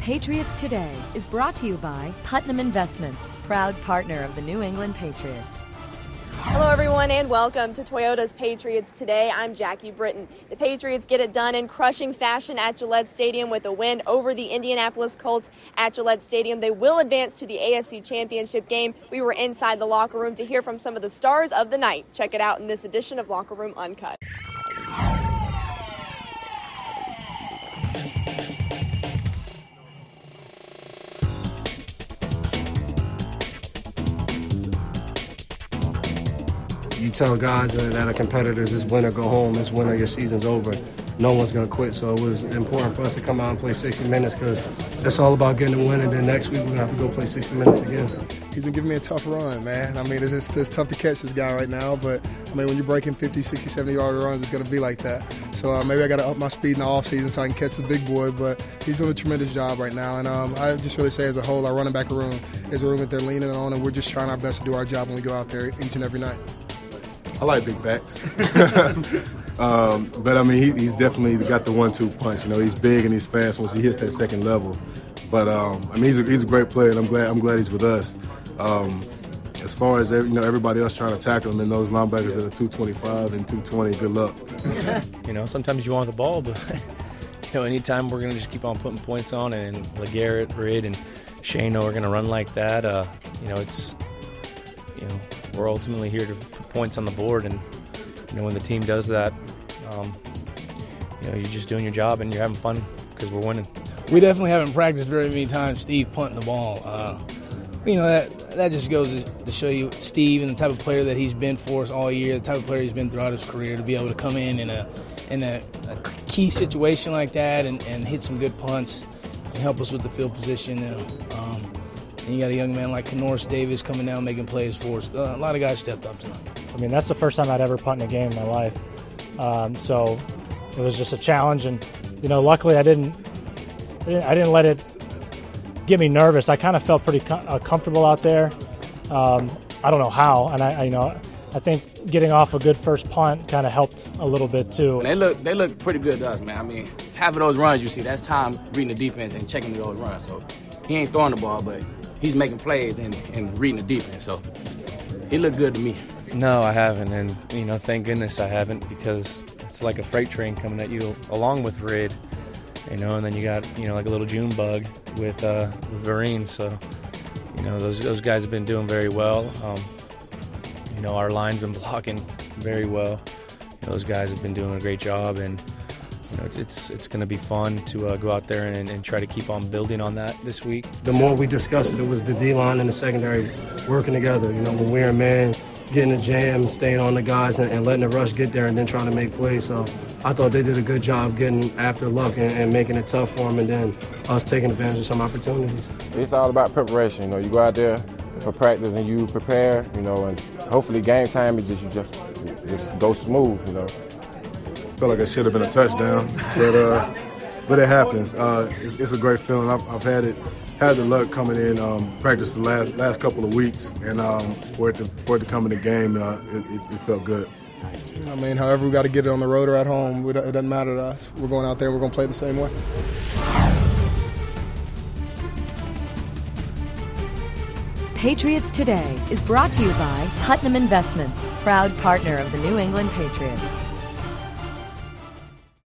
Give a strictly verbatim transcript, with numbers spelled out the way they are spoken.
Patriots Today is brought to you by Putnam Investments, proud partner of the New England Patriots. Hello, everyone, and welcome to Toyota's Patriots Today. I'm Jackie Britton. The Patriots get it done in crushing fashion at Gillette Stadium with a win over the Indianapolis Colts at Gillette Stadium. They will advance to the A F C Championship game. We were inside the locker room to hear from some of the stars of the night. Check it out in this edition of Locker Room Uncut. You tell guys that are competitors, this win or go home, this win or your season's over. No one's going to quit, so it was important for us to come out and play sixty minutes because it's all about getting a win, and then next week we're going to have to go play sixty minutes again. He's been giving me a tough run, man. I mean, it's, it's, it's tough to catch this guy right now, but, I mean, when you're breaking fifty, sixty, seventy-yard runs, it's going to be like that. So uh, maybe I got to up my speed in the offseason so I can catch the big boy, but he's doing a tremendous job right now. And um, I just really say as a whole, our running back room is a room that they're leaning on, and we're just trying our best to do our job when we go out there each and every night. I like big backs. um, but, I mean, he, he's definitely got the one two punch. You know, he's big and he's fast once he hits that second level. But, um, I mean, he's a, he's a great player, and I'm glad I'm glad he's with us. Um, as far as, you know, everybody else trying to tackle him and those linebackers that are two twenty-five and two twenty, good luck. You know, sometimes you want the ball, but, you know, anytime we're going to just keep on putting points on, and LeGarrette, Reed, and Shane know we're going to run like that, uh, you know, it's, you know, we're ultimately here to put points on the board, and you know when the team does that, um, you know you're just doing your job and you're having fun because we're winning. We definitely haven't practiced very many times Steve punting the ball. Uh, you know that that just goes to show you Steve and the type of player that he's been for us all year, the type of player he's been throughout his career, to be able to come in in a in a, a key situation like that and, and hit some good punts and help us with the field position. Uh, um, And you got a young man like Kenoris Davis coming down making plays for us. Uh, a lot of guys stepped up tonight. I mean, that's the first time I'd ever punt in a game in my life. Um, so it was just a challenge, and you know, luckily I didn't, I didn't, I didn't let it get me nervous. I kind of felt pretty com- uh, comfortable out there. Um, I don't know how, and I, I, you know, I think getting off a good first punt kind of helped a little bit too. They look, they look pretty good to us, man. I mean, half of those runs you see, that's time reading the defense and checking those runs. So he ain't throwing the ball, but he's making plays and, and reading the defense, so he looked good to me. No, I haven't, and you know, thank goodness I haven't, because it's like a freight train coming at you along with Reed, you know, and then you got, you know, like a little June bug with uh, Vereen, so you know those those guys have been doing very well. Um, you know, our line's been blocking very well. Those guys have been doing a great job, and you know, it's it's it's going to be fun to uh, go out there and, and try to keep on building on that this week. The more we discussed it, it was the D-line and the secondary working together. You know, when we're in man, getting the jam, staying on the guys, and, and letting the rush get there and then trying to make plays. So I thought they did a good job getting after Luck and, and making it tough for them, and then us taking advantage of some opportunities. It's all about preparation. You know, you go out there for practice and you prepare, you know, and hopefully game time is just, you just, just go smooth, you know. Felt like it should have been a touchdown, but uh, but it happens. Uh, it's, it's a great feeling. I've, I've had it, had the luck coming in, um, practice the last last couple of weeks, and um, for it to for it to come in the game, uh, it, it, it felt good. I mean, however we got to get it on the road or at home, it doesn't matter to us. We're going out there and we're going to play the same way. Patriots Today is brought to you by Putnam Investments, proud partner of the New England Patriots.